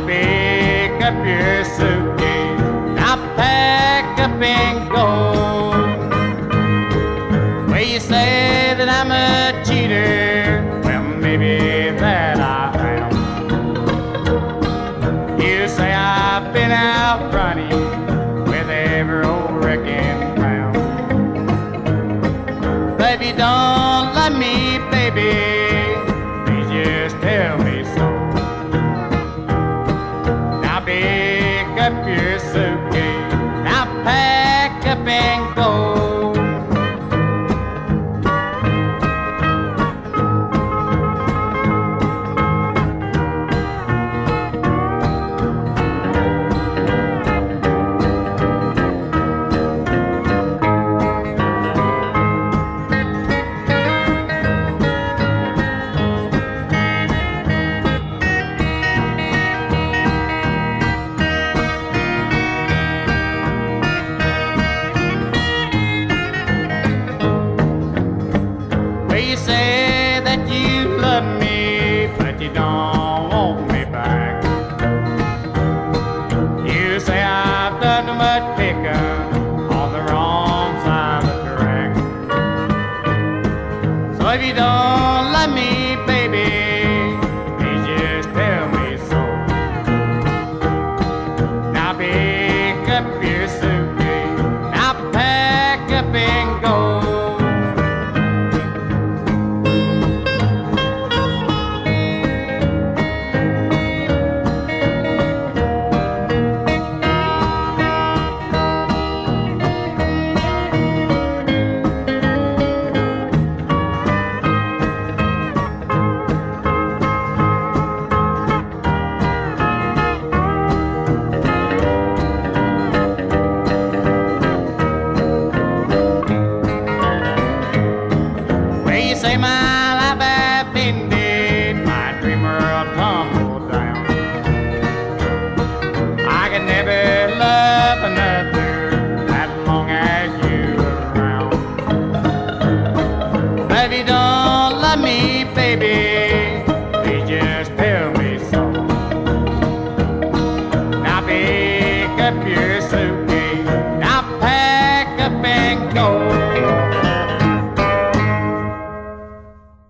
pick up your suitcase, now pack up and go. Well, you say that I'm a cheater, well, maybe that I am. You say I've been out running with every old wrecking round. But if you don't love me, baby, please just tell me so. Now pick up your suitcase, now pack up and go. You say that you love me, but you don't want me back. You say I've done too much picking on the wrong side of the track. So if you don't love me, baby, please just tell me so. Now pick up your suitcase, now pack up and go. You say my life has ended, my dream world tumbled down. I can never love another as long as you're around. But if you don't love me, baby,